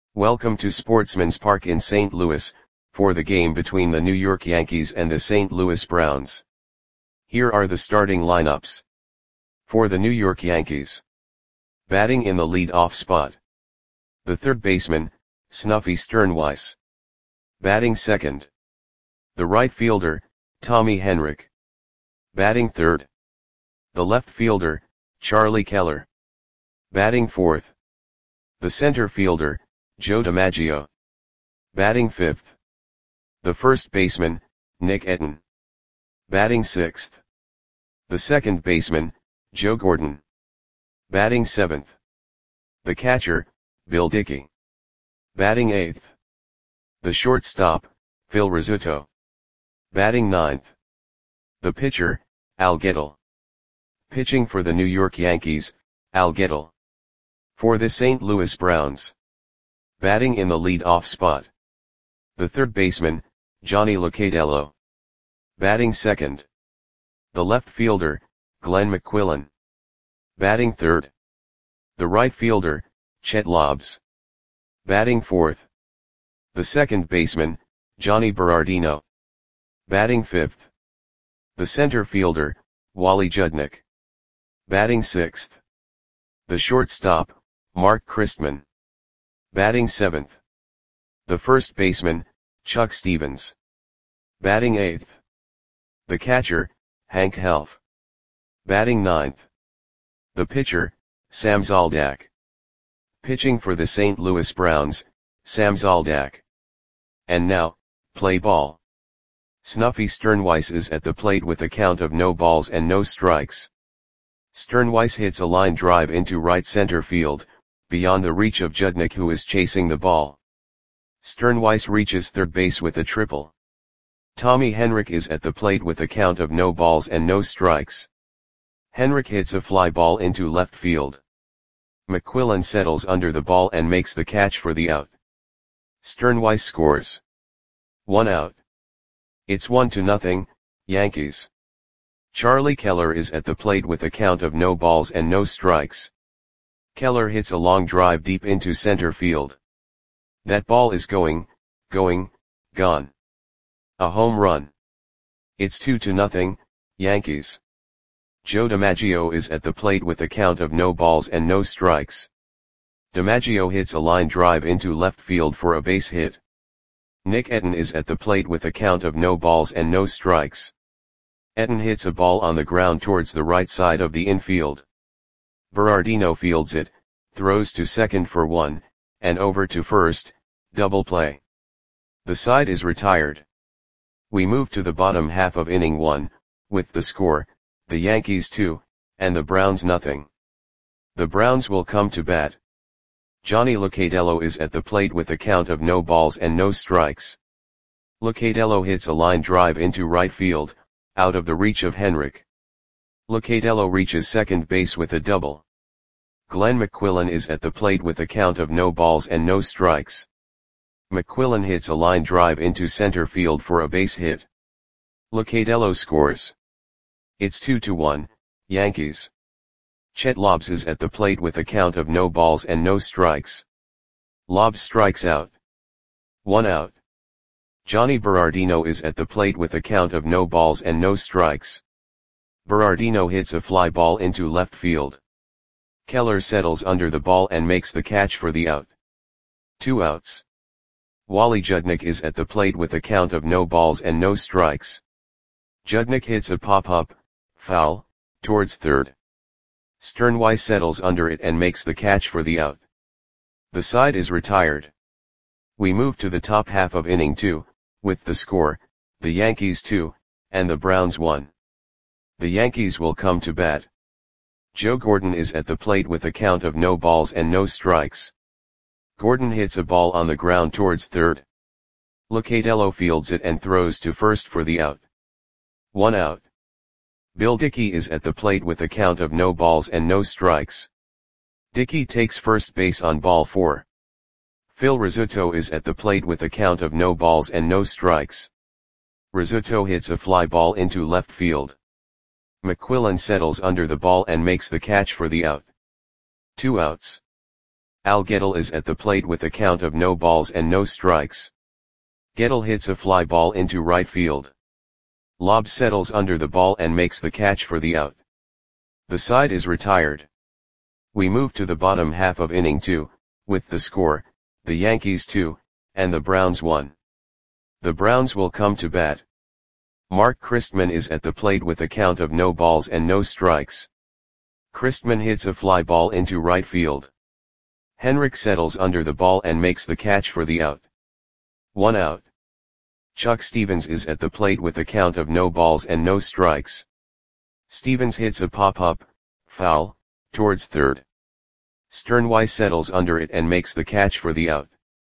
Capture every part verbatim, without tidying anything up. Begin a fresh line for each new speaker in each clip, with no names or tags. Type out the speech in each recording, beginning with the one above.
Welcome to Sportsman's Park in Saint Louis, for the game between the New York Yankees and the Saint Louis Browns. Here are the starting lineups. For the New York Yankees. Batting in the lead-off spot. The third baseman, Snuffy Sternweiss. Batting second. The right fielder, Tommy Henrich. Batting third. The left fielder, Charlie Keller. Batting fourth. The center fielder, Joe DiMaggio. Batting fifth. The first baseman, Nick Etten. Batting sixth. The second baseman, Joe Gordon. Batting seventh. The catcher, Bill Dickey. Batting eighth. The shortstop, Phil Rizzuto. Batting ninth. The pitcher, Al Gettle. Pitching for the New York Yankees, Al Gettle. For the Saint Louis Browns. Batting in the lead-off spot. The third baseman, Johnny Locatello. Batting second. The left fielder, Glenn McQuillan. Batting third. The right fielder, Chet Lobbs. Batting fourth. The second baseman, Johnny Berardino. Batting fifth. The center fielder, Wally Judnick. Batting sixth. The shortstop, Mark Christman. Batting seventh. The first baseman, Chuck Stevens. Batting eighth. The catcher, Hank Helf. Batting ninth. The pitcher, Sam Zoldak. Pitching for the Saint Louis Browns, Sam Zoldak. And now, play ball. Snuffy Sternweiss is at the plate with a count of no balls and no strikes. Sternweiss hits a line drive into right center field, beyond the reach of Judnick, who is chasing the ball. Sternweiss reaches third base with a triple. Tommy Henrich is at the plate with a count of no balls and no strikes. Henrich hits a fly ball into left field. McQuillan settles under the ball and makes the catch for the out. Sternweiss scores. One out. It's one to nothing, Yankees. Charlie Keller is at the plate with a count of no balls and no strikes. Keller hits a long drive deep into center field. That ball is going, going, gone. A home run. It's two to nothing, Yankees. Joe DiMaggio is at the plate with a count of no balls and no strikes. DiMaggio hits a line drive into left field for a base hit. Nick Etten is at the plate with a count of no balls and no strikes. Etten hits a ball on the ground towards the right side of the infield. Berardino fields it, throws to second for one, and over to first, double play. The side is retired. We move to the bottom half of inning one, with the score, the Yankees two, and the Browns nothing. The Browns will come to bat. Johnny Locatello is at the plate with a count of no balls and no strikes. Locatello hits a line drive into right field, out of the reach of Henrich. Locatello reaches second base with a double. Glenn McQuillan is at the plate with a count of no balls and no strikes. McQuillan hits a line drive into center field for a base hit. Locatello scores. It's two to one, Yankees. Chet Lobbs is at the plate with a count of no balls and no strikes. Lobbs strikes out. One out. Johnny Berardino is at the plate with a count of no balls and no strikes. Berardino hits a fly ball into left field. Keller settles under the ball and makes the catch for the out. Two outs. Wally Judnick is at the plate with a count of no balls and no strikes. Judnick hits a pop-up, foul, towards third. Sternweiss settles under it and makes the catch for the out. The side is retired. We move to the top half of inning two, with the score, the Yankees two, and the Browns one. The Yankees will come to bat. Joe Gordon is at the plate with a count of no balls and no strikes. Gordon hits a ball on the ground towards third. Locatello fields it and throws to first for the out. One out. Bill Dickey is at the plate with a count of no balls and no strikes. Dickey takes first base on ball four. Phil Rizzuto is at the plate with a count of no balls and no strikes. Rizzuto hits a fly ball into left field. McQuillan settles under the ball and makes the catch for the out. Two outs. Al Gettle is at the plate with a count of no balls and no strikes. Gettle hits a fly ball into right field. Lobbs settles under the ball and makes the catch for the out. The side is retired. We move to the bottom half of inning two, with the score, the Yankees two, and the Browns one. The Browns will come to bat. Mark Christman is at the plate with a count of no balls and no strikes. Christman hits a fly ball into right field. Henrik settles under the ball and makes the catch for the out. One out. Chuck Stevens is at the plate with a count of no balls and no strikes. Stevens hits a pop-up, foul, towards third. Sternweiss settles under it and makes the catch for the out.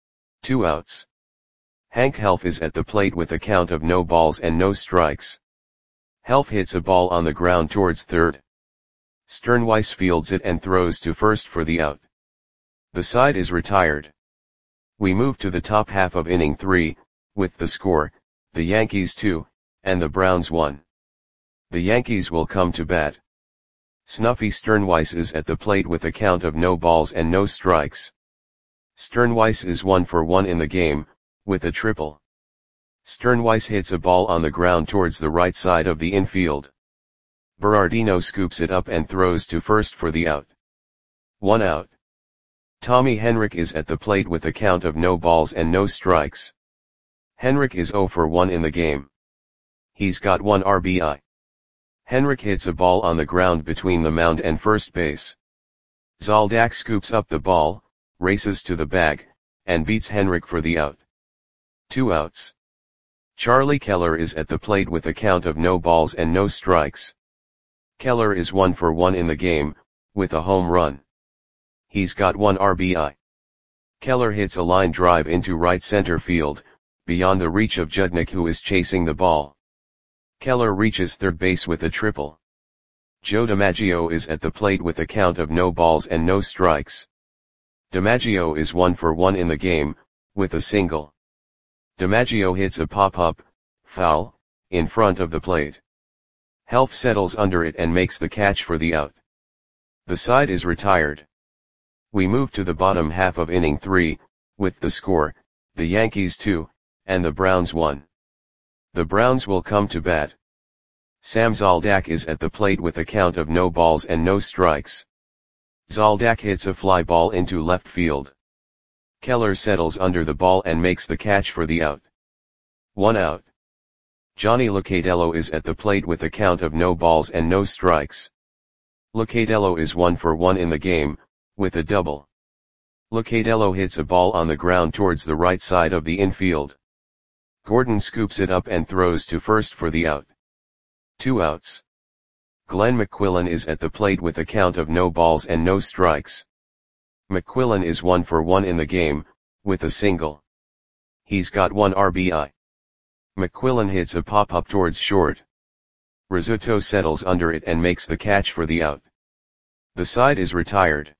Two outs. Hank Helf is at the plate with a count of no balls and no strikes. Helf hits a ball on the ground towards third. Sternweiss fields it and throws to first for the out. The side is retired. We move to the top half of inning three, with the score, the Yankees two, and the Browns one. The Yankees will come to bat. Snuffy Sternweiss is at the plate with a count of no balls and no strikes. Sternweiss is one for one in the game, with a triple. Sternweiss hits a ball on the ground towards the right side of the infield. Berardino scoops it up and throws to first for the out. One out. Tommy Henrik is at the plate with a count of no balls and no strikes. Henrik is zero for one in the game. He's got one R B I. Henrik hits a ball on the ground between the mound and first base. Zoldak scoops up the ball, races to the bag, and beats Henrik for the out. Two outs. Charlie Keller is at the plate with a count of no balls and no strikes. Keller is one for one in the game, with a home run. He's got one R B I. Keller hits a line drive into right center field, beyond the reach of Judnick, who is chasing the ball. Keller reaches third base with a triple. Joe DiMaggio is at the plate with a count of no balls and no strikes. DiMaggio is one for one in the game, with a single. DiMaggio hits a pop-up, foul, in front of the plate. Helf settles under it and makes the catch for the out. The side is retired. We move to the bottom half of inning three, with the score, the Yankees two, and the Browns one. The Browns will come to bat. Sam Zoldak is at the plate with a count of no balls and no strikes. Zoldak hits a fly ball into left field. Keller settles under the ball and makes the catch for the out. One out. Johnny Locatello is at the plate with a count of no balls and no strikes. Locatello is one for one in the game, with a double. Locatello hits a ball on the ground towards the right side of the infield. Gordon scoops it up and throws to first for the out. Two outs. Glenn McQuillan is at the plate with a count of no balls and no strikes. McQuillan is one for one in the game, with a single. He's got one R B I. McQuillan hits a pop-up towards short. Rizzuto settles under it and makes the catch for the out. The side is retired.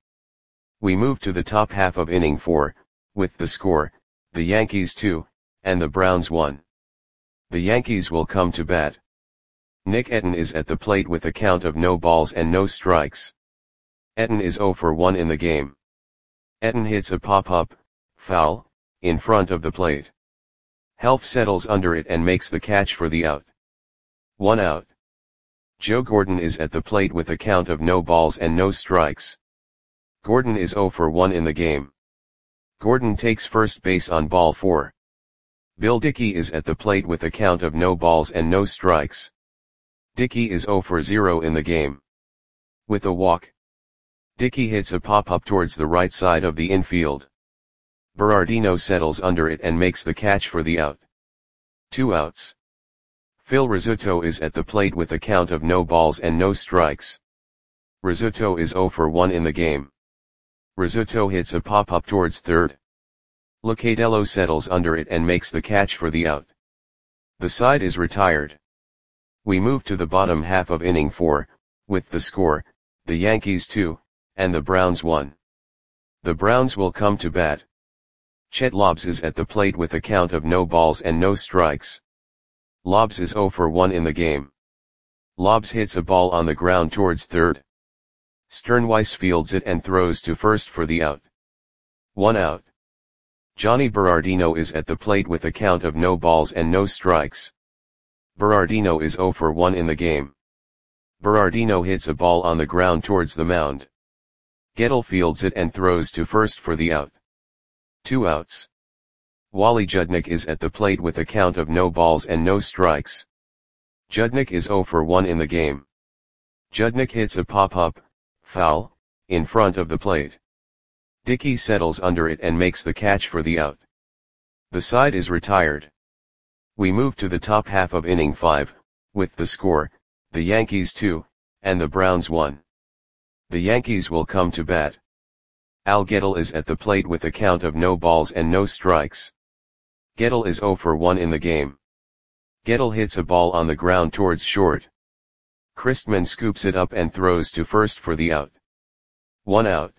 We move to the top half of inning four, with the score, the Yankees two, and the Browns one. The Yankees will come to bat. Nick Etten is at the plate with a count of no balls and no strikes. Etten is zero for one in the game. Etten hits a pop-up, foul, in front of the plate. Helf settles under it and makes the catch for the out. One out. Joe Gordon is at the plate with a count of no balls and no strikes. Gordon is zero for one in the game. Gordon takes first base on ball four. Bill Dickey is at the plate with a count of no balls and no strikes. Dickey is zero for zero in the game. With a walk. Dickey hits a pop-up towards the right side of the infield. Berardino settles under it and makes the catch for the out. Two outs. Phil Rizzuto is at the plate with a count of no balls and no strikes. Rizzuto is zero for one in the game. Rizzuto hits a pop-up towards third. Locatello settles under it and makes the catch for the out. The side is retired. We move to the bottom half of inning four, with the score, the Yankees two, and the Browns one. The Browns will come to bat. Chet Lobbs is at the plate with a count of no balls and no strikes. Lobbs is zero for one in the game. Lobbs hits a ball on the ground towards third. Sternweiss fields it and throws to first for the out. One out. Johnny Berardino is at the plate with a count of no balls and no strikes. Berardino is zero for one in the game. Berardino hits a ball on the ground towards the mound. Gettle fields it and throws to first for the out. Two outs. Wally Judnick is at the plate with a count of no balls and no strikes. Judnick is zero for one in the game. Judnick hits a pop-up, foul, in front of the plate. Dickey settles under it and makes the catch for the out. The side is retired. We move to the top half of inning five, with the score, the Yankees two, and the Browns one. The Yankees will come to bat. Al Gettle is at the plate with a count of no balls and no strikes. Gettle is zero for one in the game. Gettle hits a ball on the ground towards short. Christman scoops it up and throws to first for the out. One out.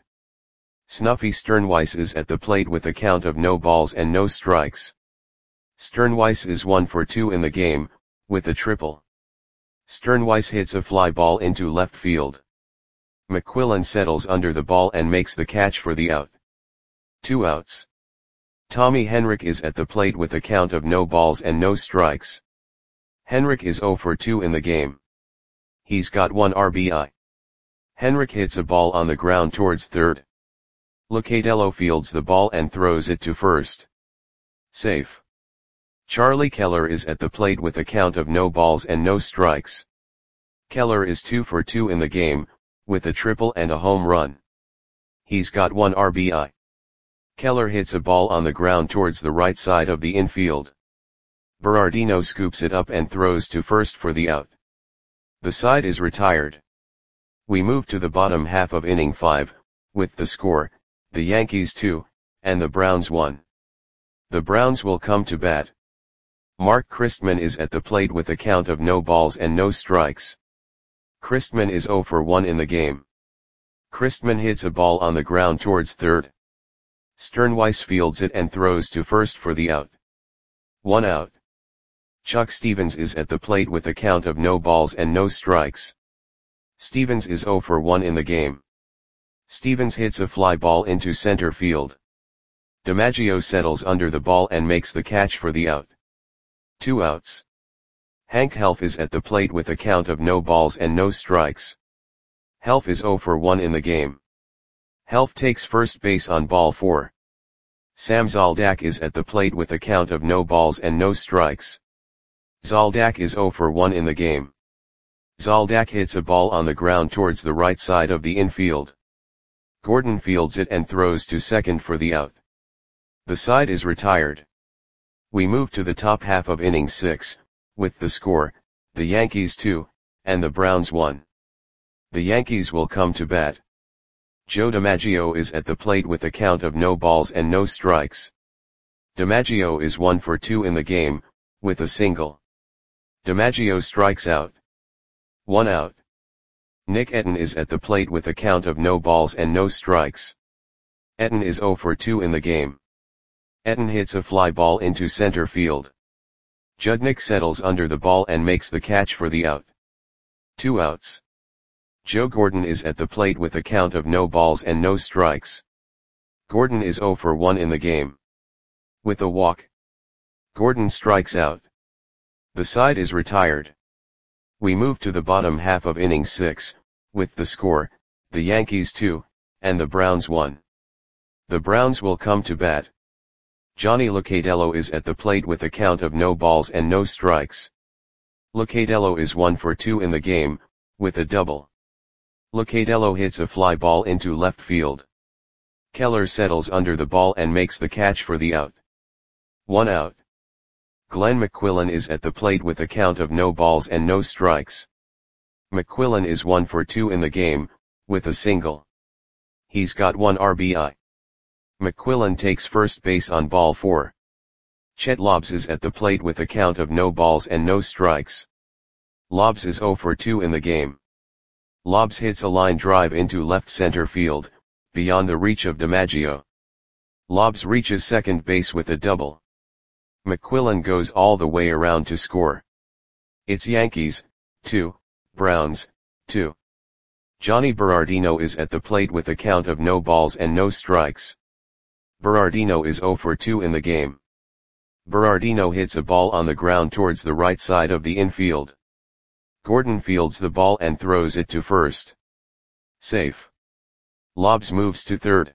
Snuffy Sternweiss is at the plate with a count of no balls and no strikes. Sternweiss is one for two in the game, with a triple. Sternweiss hits a fly ball into left field. McQuillan settles under the ball and makes the catch for the out. Two outs. Tommy Henrich is at the plate with a count of no balls and no strikes. Henrich is zero for two in the game. He's got one R B I. Henrich hits a ball on the ground towards third. Locatello fields the ball and throws it to first. Safe. Charlie Keller is at the plate with a count of no balls and no strikes. Keller is two for two in the game, with a triple and a home run. He's got one R B I. Keller hits a ball on the ground towards the right side of the infield. Berardino scoops it up and throws to first for the out. The side is retired. We move to the bottom half of inning five, with the score, the Yankees two, and the Browns one. The Browns will come to bat. Mark Christman is at the plate with a count of no balls and no strikes. Christman is zero for one in the game. Christman hits a ball on the ground towards third. Sternweiss fields it and throws to first for the out. One out. Chuck Stevens is at the plate with a count of no balls and no strikes. Stevens is zero for one in the game. Stevens hits a fly ball into center field. DiMaggio settles under the ball and makes the catch for the out. Two outs. Hank Helf is at the plate with a count of no balls and no strikes. Helf is zero for one in the game. Helf takes first base on ball four. Sam Zoldak is at the plate with a count of no balls and no strikes. Zoldak is zero for one in the game. Zoldak hits a ball on the ground towards the right side of the infield. Gordon fields it and throws to second for the out. The side is retired. We move to the top half of inning six, with the score, the Yankees two, and the Browns one. The Yankees will come to bat. Joe DiMaggio is at the plate with a count of no balls and no strikes. DiMaggio is one for two in the game, with a single. DiMaggio strikes out. One out. Nick Etten is at the plate with a count of no balls and no strikes. Etten is zero for two in the game. Etten hits a fly ball into center field. Judnick settles under the ball and makes the catch for the out. Two outs. Joe Gordon is at the plate with a count of no balls and no strikes. Gordon is zero for one in the game. With a walk. Gordon strikes out. The side is retired. We move to the bottom half of inning six, with the score, the Yankees two, and the Browns one. The Browns will come to bat. Johnny Locatello is at the plate with a count of no balls and no strikes. Locatello is one for two in the game, with a double. Locatello hits a fly ball into left field. Keller settles under the ball and makes the catch for the out. One out. Glenn McQuillan is at the plate with a count of no balls and no strikes. McQuillan is one for two in the game, with a single. He's got one R B I. McQuillan takes first base on ball four. Chet Lobbs is at the plate with a count of no balls and no strikes. Lobbs is zero for two in the game. Lobbs hits a line drive into left center field, beyond the reach of DiMaggio. Lobbs reaches second base with a double. McQuillan goes all the way around to score. It's Yankees, two, Browns, two. Johnny Berardino is at the plate with a count of no balls and no strikes. Berardino is zero for two in the game. Berardino hits a ball on the ground towards the right side of the infield. Gordon fields the ball and throws it to first. Safe. Lobs moves to third.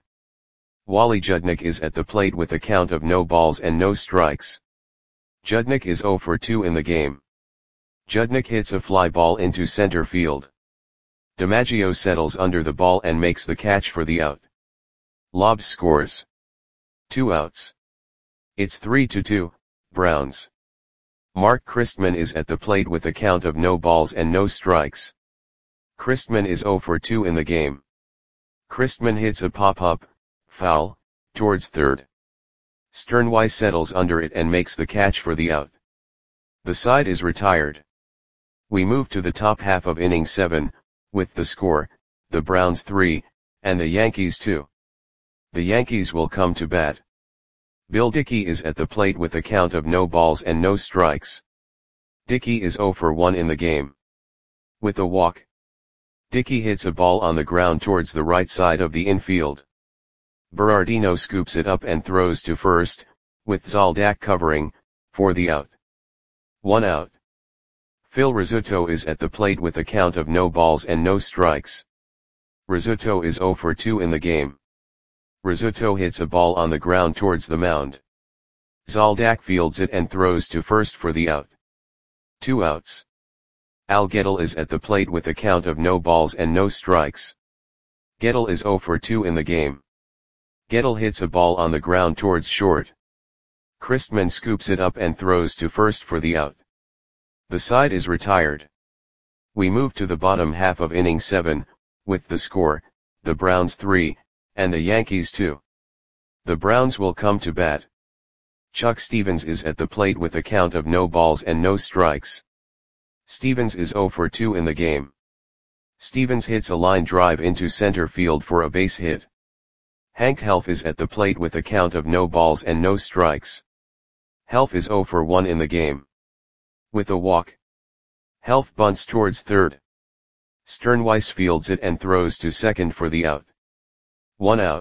Wally Judnik is at the plate with a count of no balls and no strikes. Judnik is zero for two in the game. Judnik hits a fly ball into center field. DiMaggio settles under the ball and makes the catch for the out. Lobs scores. Two outs. It's three to two, Browns. Mark Christman is at the plate with a count of no balls and no strikes. Christman is zero for two in the game. Christman hits a pop-up, foul, towards third. Sternweiss settles under it and makes the catch for the out. The side is retired. We move to the top half of inning seven, with the score, the Browns three, and the Yankees two. The Yankees will come to bat. Bill Dickey is at the plate with a count of no balls and no strikes. Dickey is zero for one in the game. With a walk, Dickey hits a ball on the ground towards the right side of the infield. Berardino scoops it up and throws to first, with Zoldak covering, for the out. One out. Phil Rizzuto is at the plate with a count of no balls and no strikes. Rizzuto is zero for two in the game. Rizzuto hits a ball on the ground towards the mound. Zoldak fields it and throws to first for the out. Two outs. Al Gettle is at the plate with a count of no balls and no strikes. Gettle is zero for two in the game. Gettle hits a ball on the ground towards short. Christman scoops it up and throws to first for the out. The side is retired. We move to the bottom half of inning seven, with the score, the Browns three, and the Yankees two. The Browns will come to bat. Chuck Stevens is at the plate with a count of no balls and no strikes. Stevens is zero for two in the game. Stevens hits a line drive into center field for a base hit. Hank Helf is at the plate with a count of no balls and no strikes. Helf is zero for one in the game. With a walk, Helf bunts towards third. Sternweiss fields it and throws to second for the out. One out.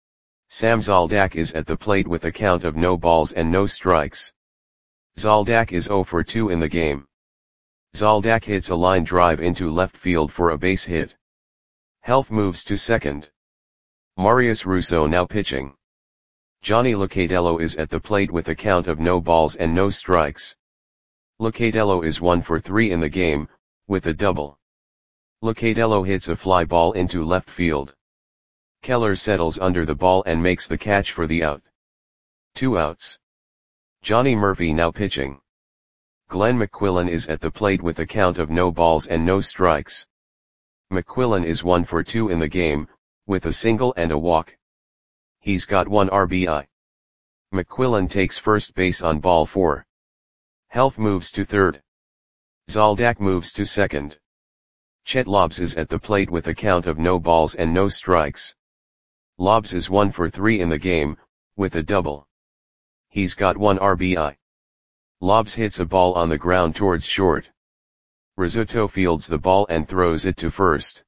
Sam Zoldak is at the plate with a count of no balls and no strikes. Zoldak is zero for two in the game. Zoldak hits a line drive into left field for a base hit. Helf moves to second. Marius Russo now pitching. Johnny Locatello is at the plate with a count of no balls and no strikes. Locatello is one for three in the game, with a double. Locatello hits a fly ball into left field. Keller settles under the ball and makes the catch for the out. Two outs. Johnny Murphy now pitching. Glenn McQuillan is at the plate with a count of no balls and no strikes. McQuillan is one for two in the game, with a single and a walk. He's got one R B I. McQuillan takes first base on ball four. Helf moves to third. Zoldak moves to second. Chet Lobs is at the plate with a count of no balls and no strikes. Lobs is one for three in the game, with a double. He's got one R B I. Lobs hits a ball on the ground towards short. Rizzuto fields the ball and throws it to first.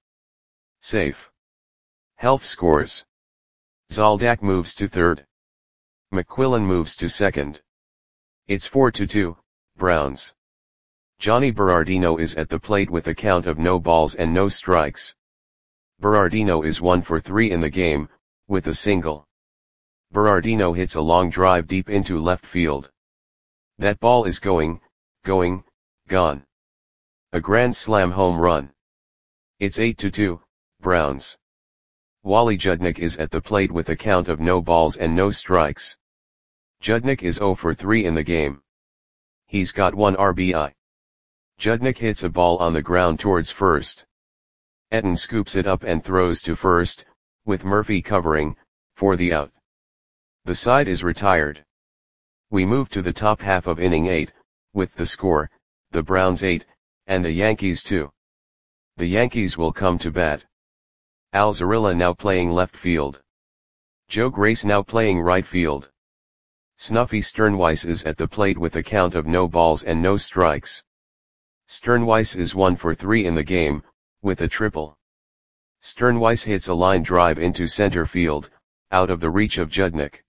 Safe. Helf scores. Zoldak moves to third. McQuillan moves to second. It's four to two, Browns. Johnny Berardino is at the plate with a count of no balls and no strikes. Berardino is one for three in the game, with a single. Berardino hits a long drive deep into left field. That ball is going, going, gone. A grand slam home run. It's eight to two, Browns. Wally Judnik is at the plate with a count of no balls and no strikes. Judnik is zero for three in the game. He's got one R B I. Judnik hits a ball on the ground towards first. Etten scoops it up and throws to first, with Murphy covering, for the out. The side is retired. We move to the top half of inning eight, with the score, the Browns eight, and the Yankees two. The Yankees will come to bat. Al Zarilla now playing left field. Joe Grace now playing right field. Snuffy Sternweiss is at the plate with a count of no balls and no strikes. Sternweiss is one for three in the game, with a triple. Sternweiss hits a line drive into center field, out of the reach of Judnik.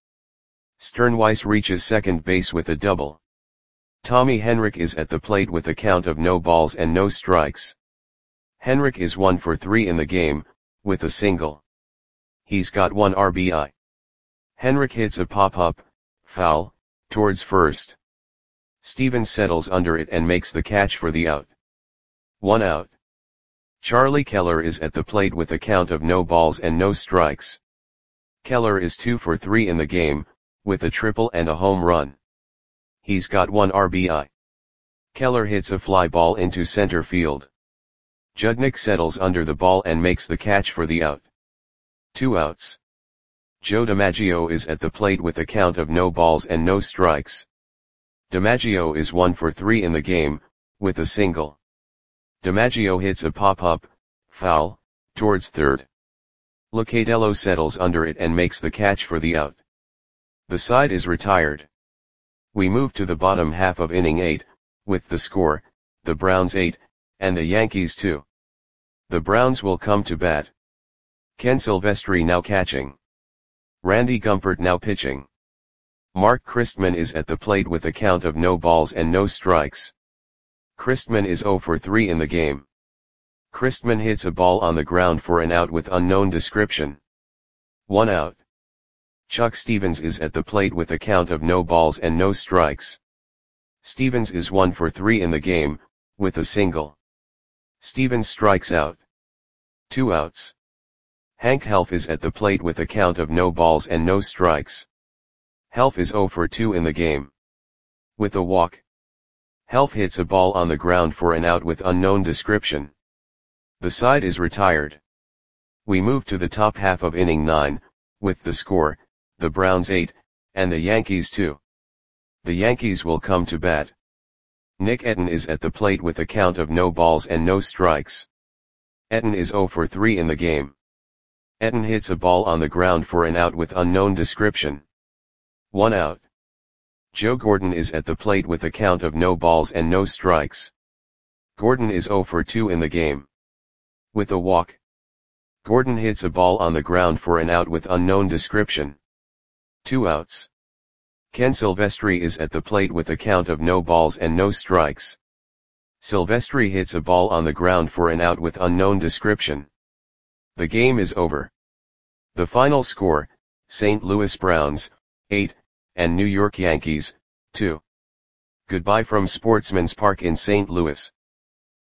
Sternweiss reaches second base with a double. Tommy Henrich is at the plate with a count of no balls and no strikes. Henrich is one for three in the game, with a single. He's got one R B I. Henrich hits a pop-up, foul, towards first. Stevens settles under it and makes the catch for the out. One out. Charlie Keller is at the plate with a count of no balls and no strikes. Keller is two for three in the game, with a triple and a home run. He's got one R B I. Keller hits a fly ball into center field. Judnick settles under the ball and makes the catch for the out. Two outs. Joe DiMaggio is at the plate with a count of no balls and no strikes. DiMaggio is one for three in the game, with a single. DiMaggio hits a pop-up, foul, towards third. Locatello settles under it and makes the catch for the out. The side is retired. We move to the bottom half of inning eight, with the score, the Browns eight, and the Yankees two. The Browns will come to bat. Ken Silvestri now catching. Randy Gumpert now pitching. Mark Christman is at the plate with a count of no balls and no strikes. Christman is zero for three in the game. Christman hits a ball on the ground for an out with unknown description. One out. Chuck Stevens is at the plate with a count of no balls and no strikes. Stevens is one for three in the game, with a single. Stevens strikes out. Two outs. Hank Helf is at the plate with a count of no balls and no strikes. Helf is zero for two in the game. With a walk. Helf hits a ball on the ground for an out with unknown description. The side is retired. We move to the top half of inning nine, with the score, the Browns eight, and the Yankees two. The Yankees will come to bat. Nick Etten is at the plate with a count of no balls and no strikes. Etten is zero for three in the game. Etten hits a ball on the ground for an out with unknown description. One out. Joe Gordon is at the plate with a count of no balls and no strikes. Gordon is zero for two in the game. With a walk. Gordon hits a ball on the ground for an out with unknown description. Two outs. Ken Silvestri is at the plate with a count of no balls and no strikes. Silvestri hits a ball on the ground for an out with unknown description. The game is over. The final score, Saint Louis Browns, eight, and New York Yankees, two. Goodbye from Sportsman's Park in Saint Louis.